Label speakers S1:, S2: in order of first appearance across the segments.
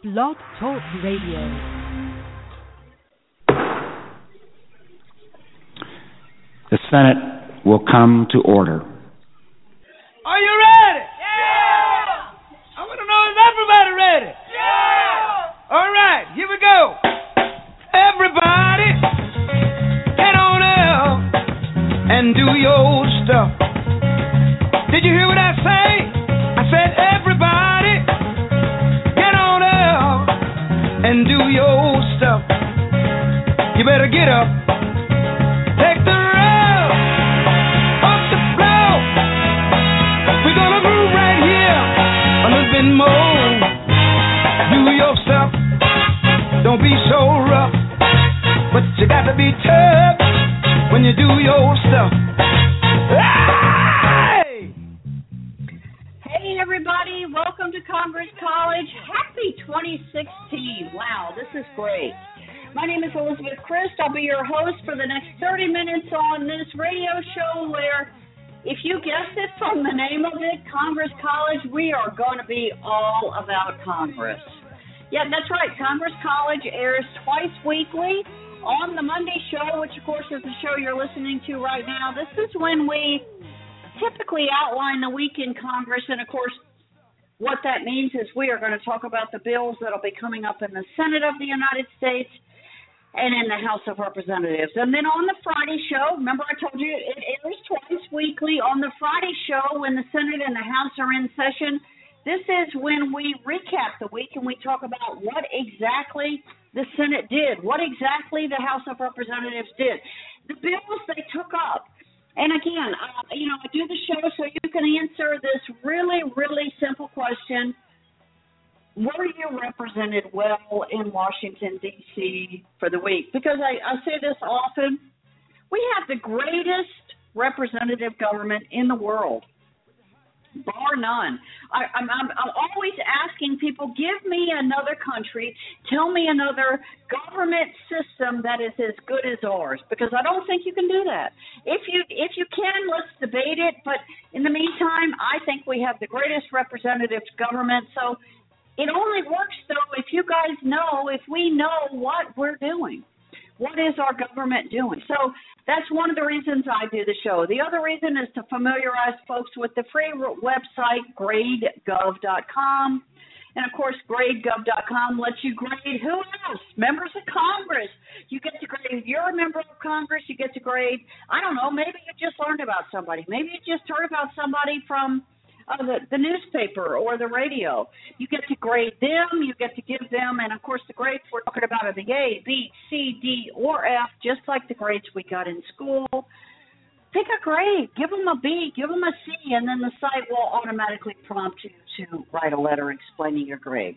S1: Blog Talk Radio.
S2: The Senate will come to order.
S3: Are you ready? Yeah! I want to know, is everybody ready? Yeah! All right, here we go. Everybody, get on up and do your stuff. Did you hear what I say? I said everybody, get on up and do your stuff. You better get up. Take the road up the floor. We're gonna move right here a little bit more. Do your stuff. Don't be so rough, but you got to be tough when you do your stuff. Hey!
S4: Hey everybody, welcome to Congress College. Happy 2016. Wow, this is great. My name is Elizabeth Christ. I'll be your host for the next 30 minutes on this radio show where, if you guessed it from the name of it, Congress College, we are going to be all about Congress. Yeah, that's right. Congress College airs twice weekly on the Monday show, which, of course, is the show you're listening to right now. This is when we typically outline the week in Congress, and, of course, what that means is we are going to talk about the bills that will be coming up in the Senate of the United States and in the House of Representatives. And then on the Friday show, remember I told you it airs twice weekly. On the Friday show, when the Senate and the House are in session, this is when we recap the week and we talk about what exactly the Senate did, what exactly the House of Representatives did, the bills they took up. And again, I do the show so you can answer this really, really simple question. Were you represented well in Washington, D.C. for the week? Because I say this often, we have the greatest representative government in the world, bar none. I'm always asking people, give me another country, tell me another government system that is as good as ours, because I don't think you can do that. If you can, let's debate it, but in the meantime, I think we have the greatest representative government, so it only works, though, if you guys know, if we know what we're doing. What is our government doing? So that's one of the reasons I do the show. The other reason is to familiarize folks with the free website, gradegov.com. And, of course, gradegov.com lets you grade who else? Members of Congress. You get to grade. If you're a member of Congress, you get to grade, I don't know, maybe you just learned about somebody. Maybe you just heard about somebody from the newspaper or the radio. You get to grade them, you get to give them, and of course the grades we're talking about are the A, B, C, D, or F, just like the grades we got in school. Pick a grade, give them a B, give them a C, and then the site will automatically prompt you to write a letter explaining your grade.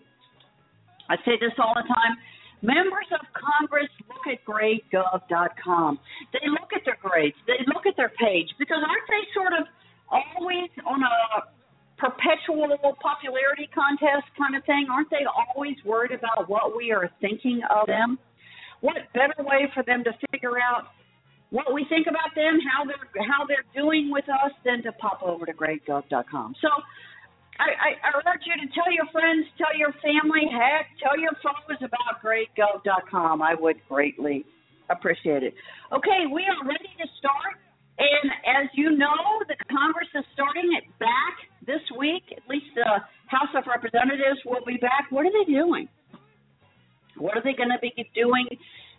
S4: I say this all the time. Members of Congress look at gradegov.com. They look at their grades. They look at their page, because aren't they sort of always on a perpetual popularity contest kind of thing? Aren't they always worried about what we are thinking of them? What better way for them to figure out what we think about them, how they're doing with us, than to pop over to gradegov.com. So I urge you to tell your friends, tell your family, heck, tell your foes about gradegov.com. I would greatly appreciate it. Okay, we are ready to start. And as you know, the Congress is starting it back this week. At least the House of Representatives will be back. What are they doing? What are they going to be doing?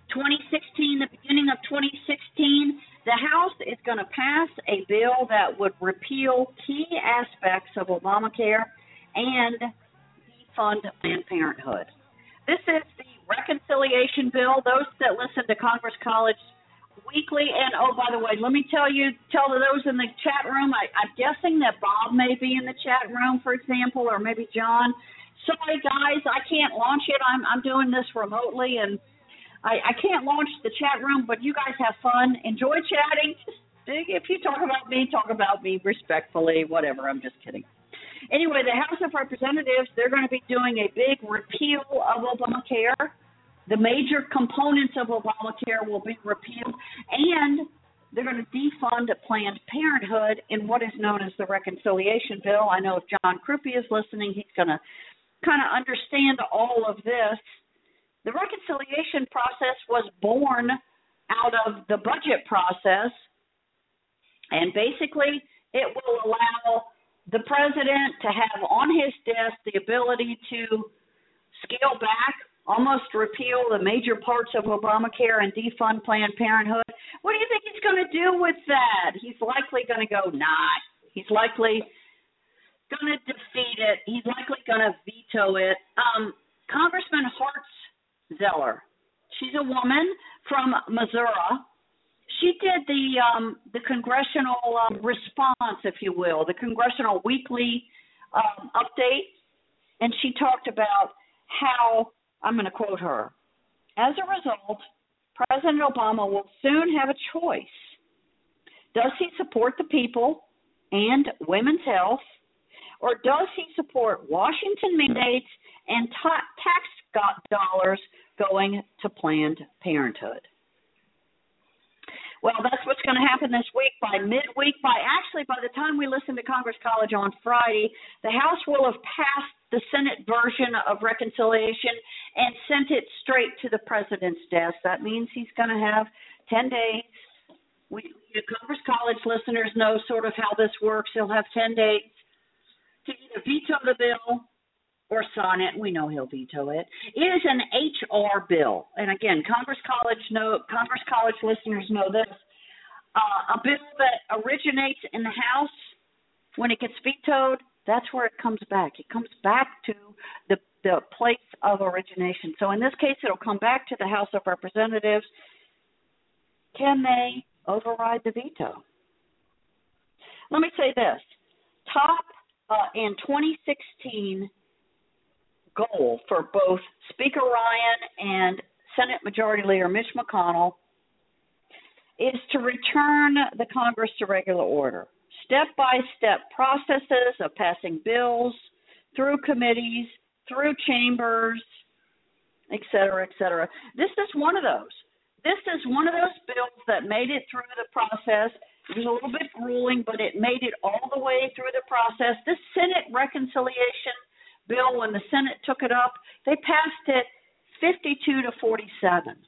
S4: 2016, the beginning of 2016, the House is going to pass a bill that would repeal key aspects of Obamacare and defund Planned Parenthood. This is the reconciliation bill. Those that listen to Congress College weekly, and oh, by the way, let me tell those in the chat room, I'm guessing that Bob may be in the chat room, for example, or maybe John. Sorry, guys, I can't launch it. I'm doing this remotely, and I can't launch the chat room, but you guys have fun. Enjoy chatting. If you talk about me respectfully, whatever. I'm just kidding. Anyway, the House of Representatives, they're going to be doing a big repeal of Obamacare. The major components of Obamacare will be repealed, and they're going to defund Planned Parenthood in what is known as the reconciliation bill. I know if John Crupi is listening, he's going to kind of understand all of this, the reconciliation process was born out of the budget process, and basically it will allow the president to have on his desk the ability to scale back, almost repeal the major parts of Obamacare and defund Planned Parenthood. What do you think he's going to do with that? He's likely going to go, not. He's likely going to defeat it. He's likely going to veto it. Congressman Hartz Zeller, she's a woman from Missouri. She did the congressional response, if you will, the congressional weekly update, and she talked about how, I'm going to quote her, as a result, President Obama will soon have a choice. Does he support the people and women's health, or does he support Washington mandates and tax dollars going to Planned Parenthood? Well, that's what's going to happen this week. By midweek, by the time we listen to Congress College on Friday, the House will have passed the Senate version of reconciliation and sent it straight to the president's desk. That means he's going to have 10 days. The Congress College listeners know sort of how this works. He'll have 10 days to either veto the bill or sign it. We know he'll veto it. It is an HR bill. And again, Congress College listeners know this. A bill that originates in the House, when it gets vetoed, that's where it comes back. It comes back to the place of origination. So in this case, it'll come back to the House of Representatives. Can they override the veto? Let me say this. Top in 2016 goal for both Speaker Ryan and Senate Majority Leader Mitch McConnell is to return the Congress to regular order. Step-by-step processes of passing bills through committees, through chambers, et cetera, et cetera. This is one of those. This is one of those bills that made it through the process. It was a little bit grueling, but it made it all the way through the process. This Senate reconciliation bill, when the Senate took it up, they passed it 52 to 47.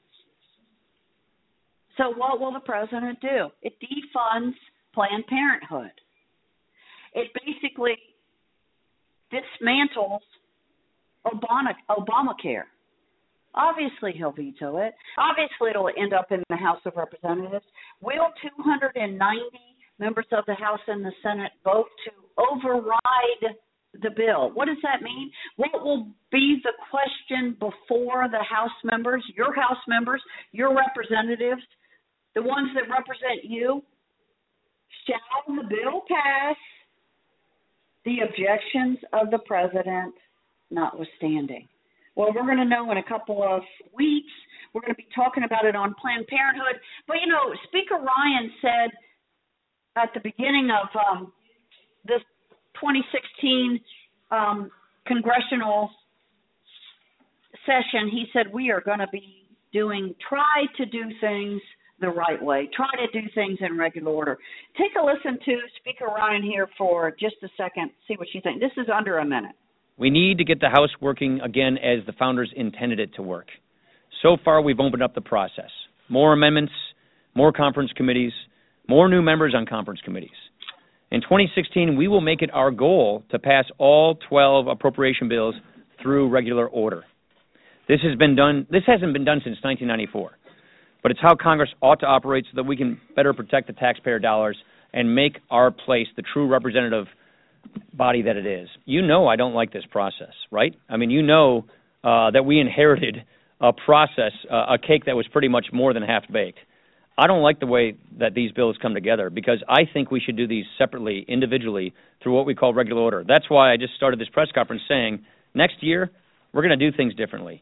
S4: So what will the president do? It defunds Planned Parenthood. It basically dismantles Obamacare. Obviously, he'll veto it. Obviously, it'll end up in the House of Representatives. Will 290 members of the House and the Senate vote to override the bill? What does that mean? What will be the question before the House members, your representatives, the ones that represent you? Shall the bill pass, the objections of the president notwithstanding? Well, we're going to know in a couple of weeks. We're going to be talking about it on Planned Parenthood. But, Speaker Ryan said at the beginning of this 2016 congressional session, he said, we are going to be try to do things the right way, try to do things in regular order. Take a listen to Speaker Ryan here for just a second, see what you think. This is under a minute.
S5: We need to get the House working again as the founders intended it to work. So far, we've opened up the process. More amendments, more conference committees, more new members on conference committees. In 2016, we will make it our goal to pass all 12 appropriation bills through regular order. This hasn't been done since 1994, but it's how Congress ought to operate so that we can better protect the taxpayer dollars and make our place the true representative body that it is. I don't like this process, right? I mean, that we inherited a process, a cake that was pretty much more than half-baked. I don't like the way that these bills come together because I think we should do these separately, individually, through what we call regular order. That's why I just started this press conference saying, next year, we're going to do things differently.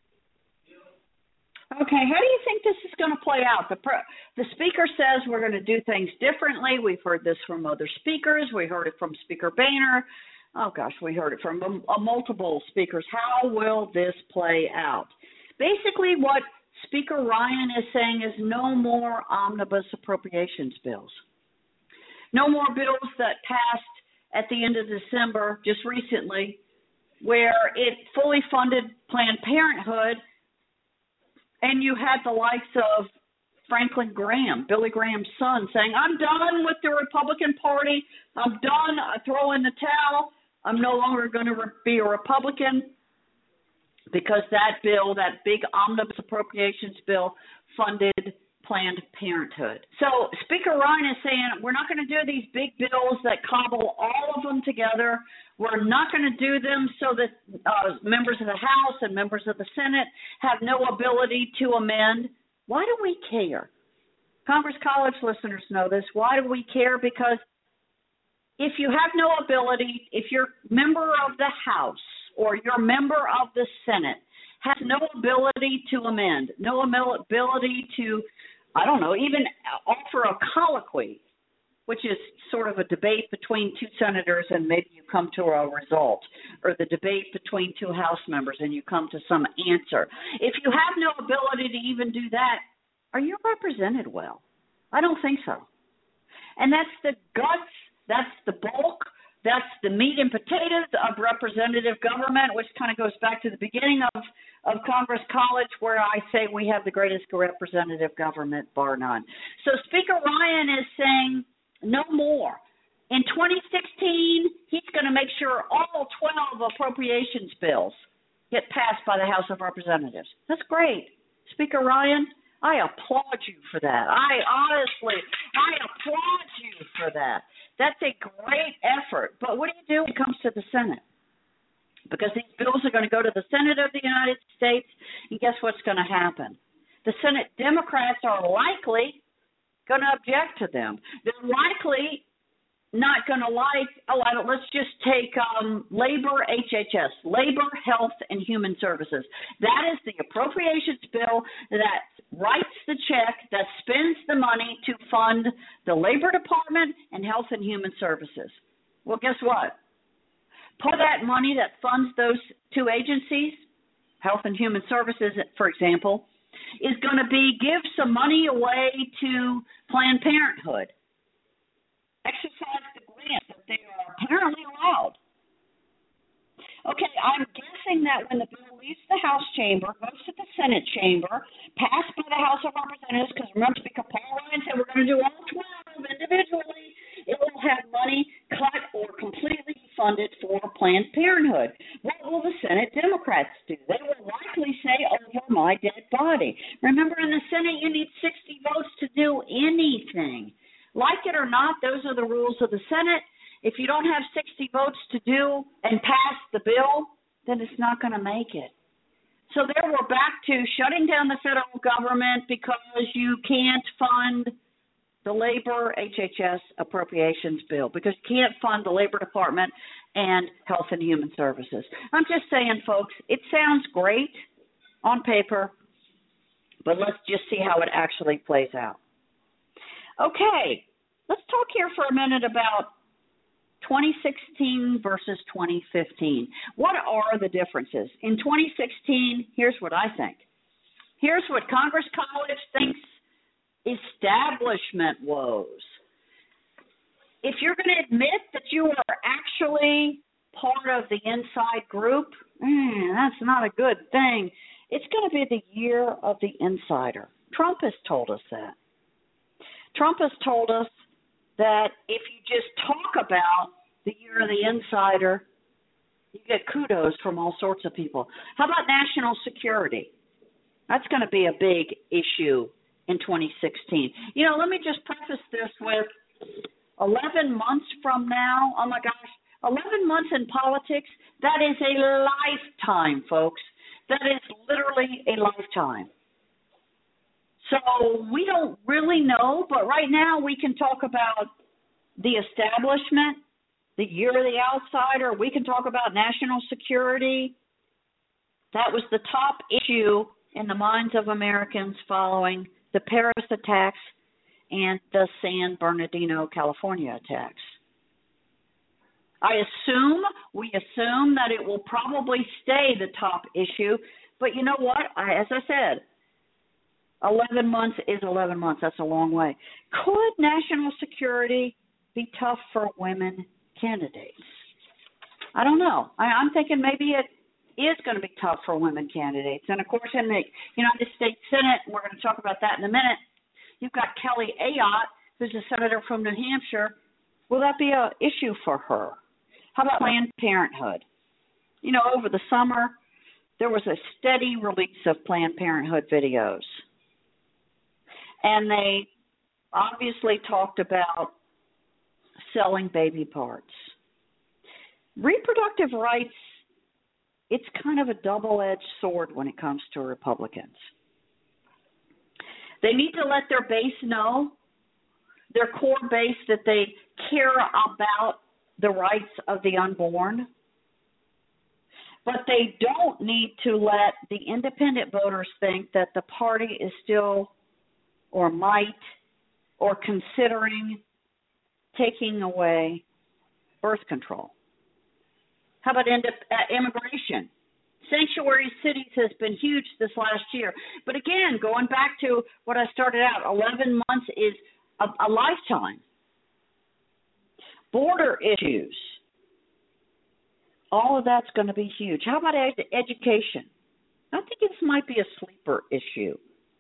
S4: Okay, how do you think this is going to play out? The speaker says we're going to do things differently. We've heard this from other speakers. We heard it from Speaker Boehner. Oh, gosh, we heard it from multiple speakers. How will this play out? Basically, what Speaker Ryan is saying is no more omnibus appropriations bills. No more bills that passed at the end of December, just recently, where it fully funded Planned Parenthood, and you had the likes of Franklin Graham, Billy Graham's son, saying, I'm done with the Republican Party. I'm done. I throw in the towel. I'm no longer going to be a Republican, because that bill, that big omnibus appropriations bill, funded Planned Parenthood. So Speaker Ryan is saying, we're not going to do these big bills that cobble all of them together. We're not going to do them so that members of the House and members of the Senate have no ability to amend. Why do we care? Congress College listeners know this. Why do we care? Because if you have no ability, if you're a member of the House or you're a member of the Senate, has no ability to amend, no ability to, I don't know, even offer a colloquy, which is sort of a debate between two senators and maybe you come to a result, or the debate between two House members and you come to some answer. If you have no ability to even do that, are you represented well? I don't think so. And that's the guts, that's the bulk, that's the meat and potatoes of representative government, which kind of goes back to the beginning of Congress College, where I say we have the greatest representative government, bar none. So Speaker Ryan is saying no more. In 2016, he's going to make sure all 12 appropriations bills get passed by the House of Representatives. That's great. Speaker Ryan, I applaud you for that. I applaud you for that. That's a great effort. But what do you do when it comes to the Senate? Because these bills are going to go to the Senate of the United States, and guess what's going to happen? The Senate Democrats are likely going to object to them. They're likely not going to like, let's just take labor, HHS, Labor, Health, and Human Services. That is the appropriations bill that writes the check, that spends the money to fund the Labor Department and Health and Human Services. Well, guess what? Part of that money that funds those two agencies, Health and Human Services, for example, is going to be give some money away to Planned Parenthood. Exercise the grant that they are apparently allowed. Okay, I'm guessing that when the bill leaves the House chamber, goes to the Senate chamber, passed by the House of Representatives, because remember, Speaker Paul Ryan said we're going to do all 12 individually, it will have money cut or completely funded for Planned Parenthood. What will the Senate Democrats do? They will likely say, over my dead body. Remember, in the Senate, you need 60 votes to do anything. Like it or not, those are the rules of the Senate. If you don't have 60 votes to do and pass the bill, then it's not going to make it. So there we're back to shutting down the federal government because you can't fund the Labor HHS appropriations bill, because you can't fund the Labor Department and Health and Human Services. I'm just saying, folks, it sounds great on paper, but let's just see how it actually plays out. Okay, let's talk here for a minute about 2016 versus 2015. What are the differences? In 2016, here's what I think. Here's what Congress College thinks establishment woes. If you're going to admit that you are actually part of the inside group, that's not a good thing. It's going to be the year of the insider. Trump has told us that. Trump has told us that if you just talk about the year of the insider, you get kudos from all sorts of people. How about national security? That's going to be a big issue in 2016. You know, let me just preface this with 11 months from now, oh my gosh, 11 months in politics, that is a lifetime, folks. That is literally a lifetime. So we don't really know, but right now we can talk about the establishment, the year of the outsider. We can talk about national security. That was the top issue in the minds of Americans following the Paris attacks and the San Bernardino, California attacks. We assume that it will probably stay the top issue, but you know what? As I said, 11 months is 11 months. That's a long way. Could national security be tough for women candidates? I don't know. I'm thinking maybe it is going to be tough for women candidates. And, of course, in the United States Senate, and we're going to talk about that in a minute, you've got Kelly Ayotte, who's a senator from New Hampshire. Will that be an issue for her? How about Planned Parenthood? Over the summer, there was a steady release of Planned Parenthood videos. And they obviously talked about selling baby parts. Reproductive rights, it's kind of a double-edged sword when it comes to Republicans. They need to let their base know, their core base, that they care about the rights of the unborn. But they don't need to let the independent voters think that the party is still or might or considering taking away birth control. How about immigration? Sanctuary cities has been huge this last year. But again, going back to what I started out, 11 months is a lifetime. Border issues. All of that's going to be huge. How about education? I think this might be a sleeper issue.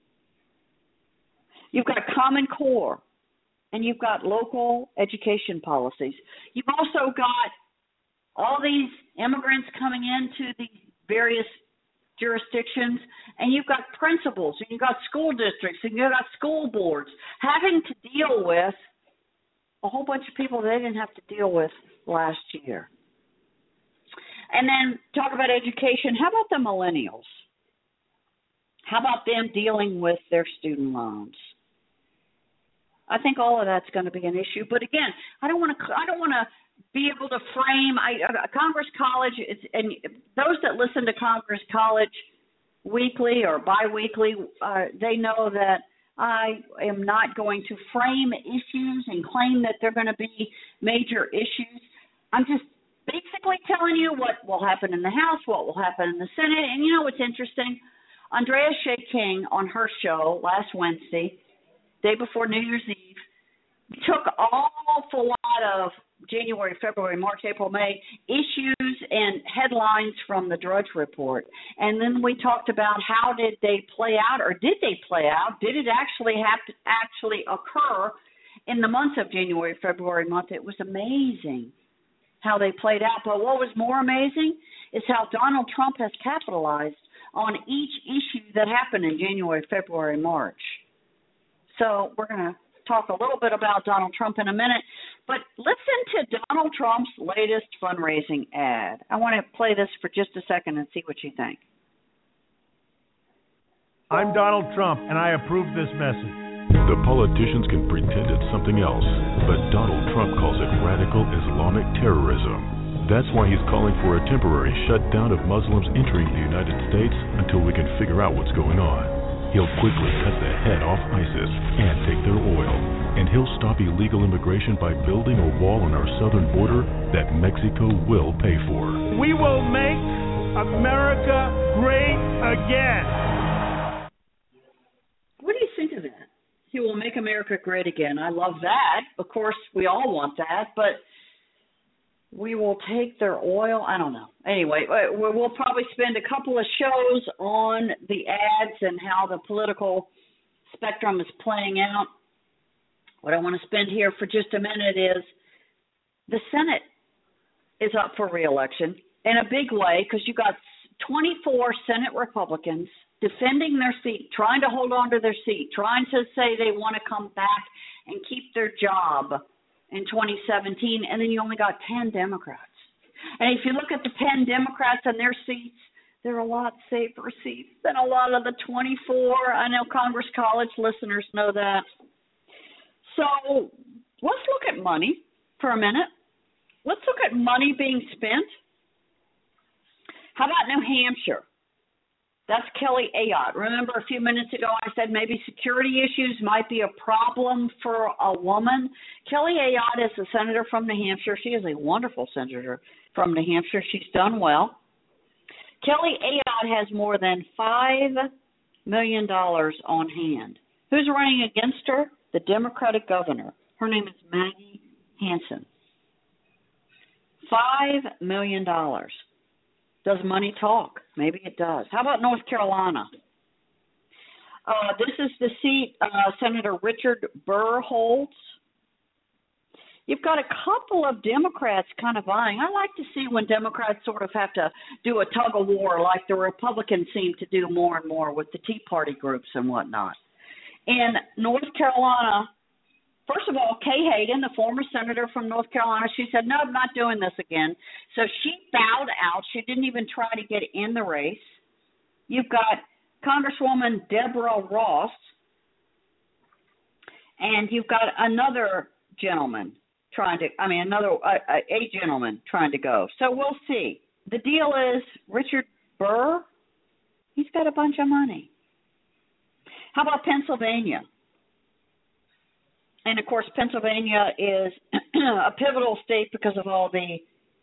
S4: You've got Common Core, and you've got local education policies. You've also got all these immigrants coming into the various jurisdictions, and you've got principals, and you've got school districts, and you've got school boards having to deal with a whole bunch of people they didn't have to deal with last year. And then talk about education. How about the millennials? How about them dealing with their student loans? I think all of that's going to be an issue. But again, I don't want to be able to frame Congress College. And those that listen to Congress College weekly or biweekly, they know that I am not going to frame issues and claim that they're going to be major issues. I'm just basically telling you what will happen in the House, what will happen in the Senate. And you know what's interesting? Andrea Shea King on her show last Wednesday, day before New Year's Eve, took an awful lot of January, February, March, April, May issues and headlines from the Drudge Report. And then we talked about how did they play out, or did they play out? Did it actually occur in the months of January, February month? It was amazing how they played out. But what was more amazing is how Donald Trump has capitalized on each issue that happened in January, February, March. So we're going to talk a little bit about Donald Trump in a minute. But listen to Donald Trump's latest fundraising ad. I want to play this for just a second and see what you think.
S6: I'm Donald Trump, and I approve this message.
S7: The politicians can pretend it's something else, but Donald Trump calls it radical Islamic terrorism. That's why he's calling for a temporary shutdown of Muslims entering the United States until we can figure out what's going on. He'll quickly cut the head off ISIS and take their oil. And he'll stop illegal immigration by building a wall on our southern border that Mexico will pay for.
S6: We will make America great again.
S4: What do you think of that? He will make America great again. I love that. Of course, we all want that, but we will take their oil. I don't know. Anyway, we'll probably spend a couple of shows on the ads and how the political spectrum is playing out. What I want to spend here for just a minute is the Senate is up for re-election in a big way because you got 24 Senate Republicans defending their seat, trying to hold on to their seat, trying to say they want to come back and keep their job in 2017, and then you only got 10 Democrats. And if you look at the 10 Democrats and their seats, they're a lot safer seats than a lot of the 24. I know Congress College listeners know that. So let's look at money for a minute. Let's look at money being spent. How about New Hampshire? That's Kelly Ayotte. Remember a few minutes ago I said maybe security issues might be a problem for a woman. Kelly Ayotte is a senator from New Hampshire. She is a wonderful senator from New Hampshire. She's done well. Kelly Ayotte has more than $5 million on hand. Who's running against her? The Democratic governor. Her name is Maggie Hassan. $5 million. Does money talk? Maybe it does. How about North Carolina? This is the seat Senator Richard Burr holds. You've got a couple of Democrats kind of vying. I like to see when Democrats sort of have to do a tug of war like the Republicans seem to do more and more with the Tea Party groups and whatnot. In North Carolina, first of all, Kay Hayden, the former senator from North Carolina, she said, no, I'm not doing this again. So she bowed out. She didn't even try to get in the race. You've got Congresswoman Deborah Ross, and you've got another gentleman a gentleman trying to go. So we'll see. The deal is Richard Burr, he's got a bunch of money. How about Pennsylvania? And, of course, Pennsylvania is a pivotal state because of all the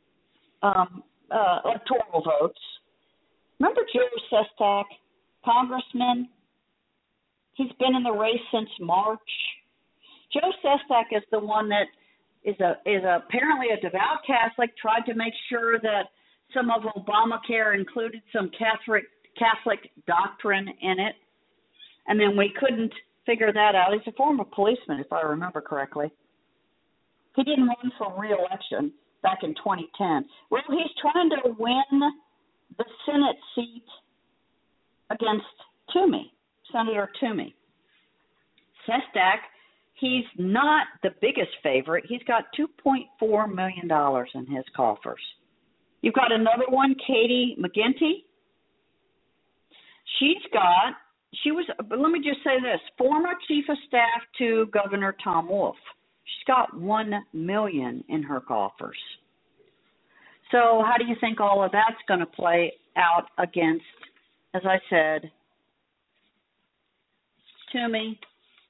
S4: electoral votes. Remember Joe Sestak, congressman? He's been in the race since March. Joe Sestak is the one that is apparently a devout Catholic, tried to make sure that some of Obamacare included some Catholic doctrine in it, and then we couldn't figure that out. He's a former policeman, if I remember correctly. He didn't run for re-election back in 2010. Well, he's trying to win the Senate seat against Toomey, Senator Toomey. Sestak, he's not the biggest favorite. He's got $2.4 million in his coffers. You've got another one, Katie McGinty. Let me just say this, former chief of staff to Governor Tom Wolf. She's got $1 million in her coffers. So how do you think all of that's going to play out against, as I said, Toomey,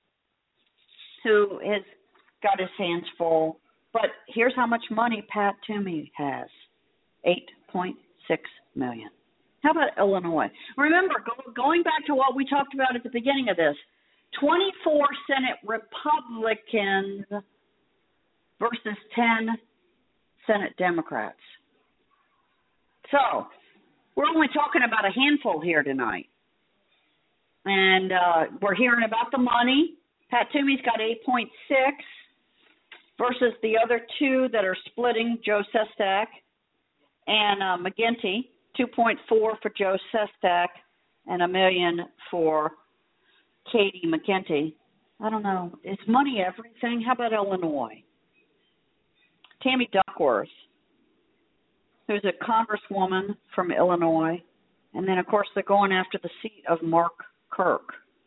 S4: who has got his hands full? But here's how much money Pat Toomey has, $8.6 million. How about Illinois? Remember, going back to what we talked about at the beginning of this, 24 Senate Republicans versus 10 Senate Democrats. So we're only talking about a handful here tonight. And we're hearing about the money. Pat Toomey's got 8.6 versus the other two that are splitting, Joe Sestak and McGinty. 2.4 for Joe Sestak and $1 million for Katie McGinty. I don't know. Is money everything? How about Illinois? Tammy Duckworth, who's a congresswoman from Illinois. And then, of course, they're going after the seat of Mark Kirk.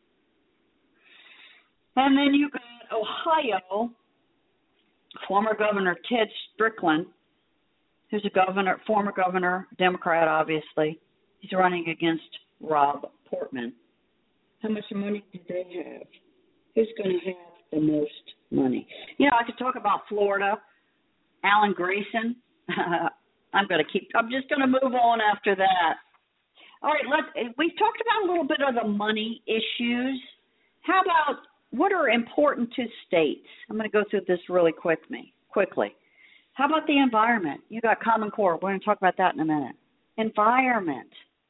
S4: And then you got Ohio, former Governor Ted Strickland, who's a former governor, Democrat, obviously. He's running against Rob Portman. How much money do they have? Who's going to have the most money? You know, I could talk about Florida. Alan Grayson. I'm just going to move on after that. All right, we've talked about a little bit of the money issues. How about what are important to states? I'm going to go through this really quickly. How about the environment? You got Common Core. We're going to talk about that in a minute. Environment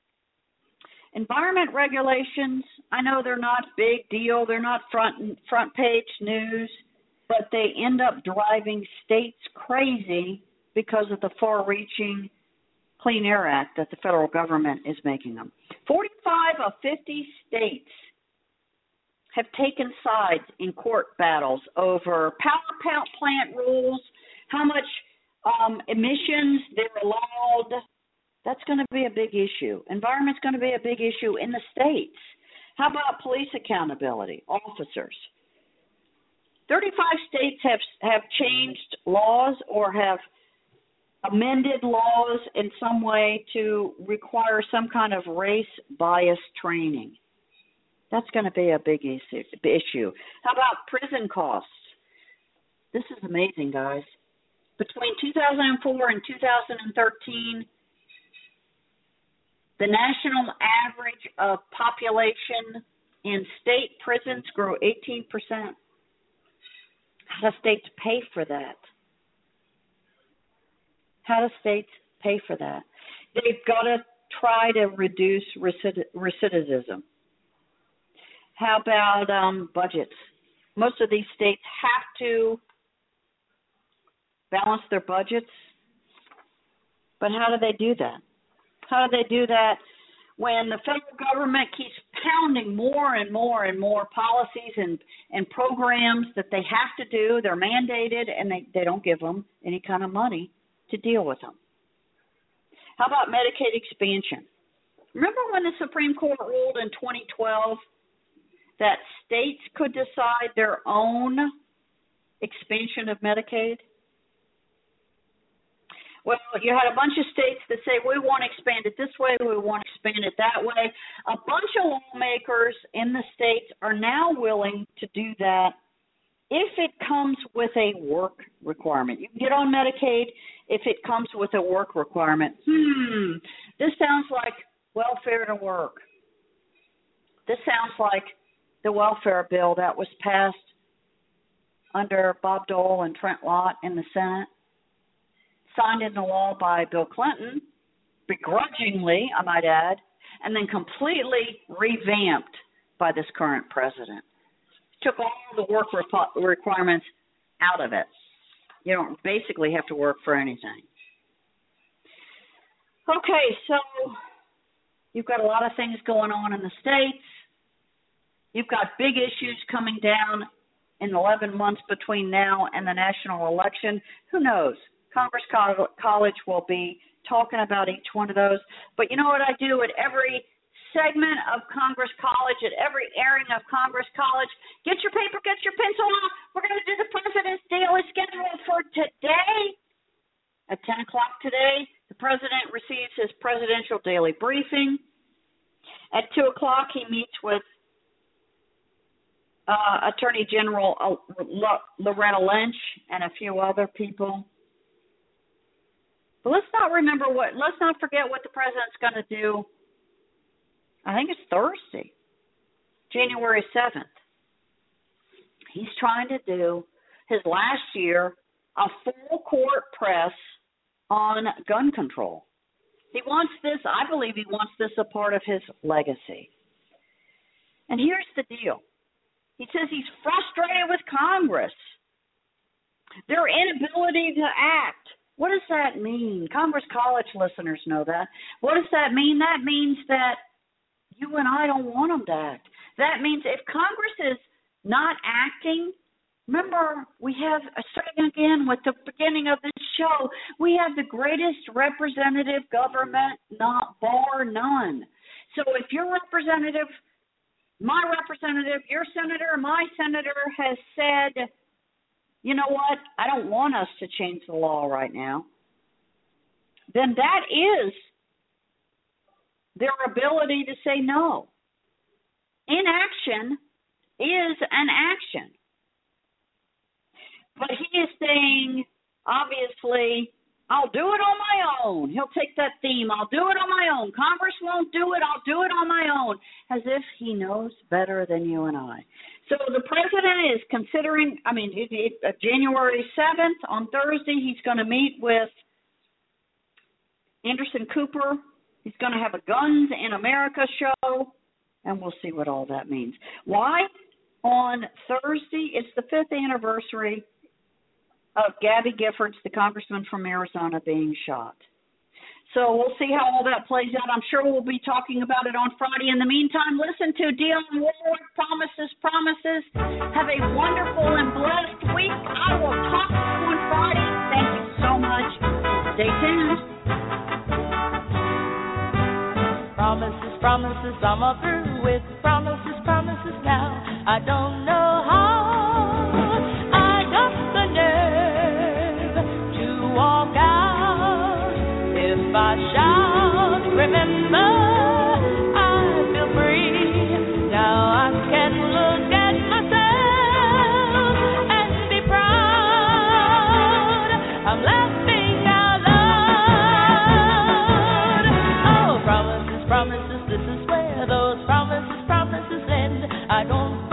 S4: regulations, I know they're not big deal. They're not front page news, but they end up driving states crazy because of the far-reaching Clean Air Act that the federal government is making them. 45 of 50 states have taken sides in court battles over power plant rules, how much emissions they're allowed. That's going to be a big issue. Environment's going to be a big issue in the states. How about police accountability, officers? 35 states have changed laws or have amended laws in some way to require some kind of race-biased training. That's going to be a big issue. How about prison costs? This is amazing, guys. Between 2004 and 2013, the national average of population in state prisons grew 18%. How do states pay for that? How do states pay for that? They've got to try to reduce recidivism. How about budgets? Most of these states have to balance their budgets, but how do they do that? How do they do that when the federal government keeps pounding more and more and more policies and programs that they have to do? They're mandated, and they don't give them any kind of money to deal with them. How about Medicaid expansion? Remember when the Supreme Court ruled in 2012 that states could decide their own expansion of Medicaid? Well, you had a bunch of states that say, we want to expand it this way, we want to expand it that way. A bunch of lawmakers in the states are now willing to do that if it comes with a work requirement. You can get on Medicaid if it comes with a work requirement. This sounds like welfare to work. This sounds like the welfare bill that was passed under Bob Dole and Trent Lott in the Senate, signed into law by Bill Clinton, begrudgingly, I might add, and then completely revamped by this current president. Took all the work requirements out of it. You don't basically have to work for anything. Okay, so you've got a lot of things going on in the states. You've got big issues coming down in 11 months between now and the national election. Who knows? Congress College will be talking about each one of those. But you know what I do at every segment of Congress College, at every airing of Congress College? Get your paper, get your pencil out. We're going to do the President's Daily Schedule for today. At 10 o'clock today, the President receives his presidential daily briefing. At 2 o'clock, he meets with Attorney General Loretta Lynch and a few other people. But let's not forget what the president's going to do. I think it's Thursday, January 7th. He's trying to do his last year a full court press on gun control. He wants this, I believe he wants this a part of his legacy. And here's the deal. He says he's frustrated with Congress, their inability to act. What does that mean? Congress College listeners know that. What does that mean? That means that you and I don't want them to act. That means if Congress is not acting, remember, we have, starting again with the beginning of this show, we have the greatest representative government, bar none. So if your representative, my representative, your senator, my senator has said, you know what, I don't want us to change the law right now, then that is their ability to say no. Inaction is an action. But he is saying, obviously, I'll do it on my own. He'll take that theme, I'll do it on my own. Congress won't do it, I'll do it on my own, as if he knows better than you and I. So the president is considering, January 7th, on Thursday, he's going to meet with Anderson Cooper. He's going to have a Guns in America show, and we'll see what all that means. Why? On Thursday, it's the 5th anniversary of Gabby Giffords, the congressman from Arizona, being shot. So we'll see how all that plays out. I'm sure we'll be talking about it on Friday. In the meantime, listen to Dionne Warwick, Promises, Promises. Have a wonderful and blessed week. I will talk to you on Friday. Thank you so much. Stay tuned.
S8: Promises, promises, I'm all through with promises, promises now. I don't know how I got the nerve to walk out. If I shout, remember, I feel free. Now I can look at myself and be proud. I'm laughing out loud. Oh, promises, promises, this is where those promises end. I don't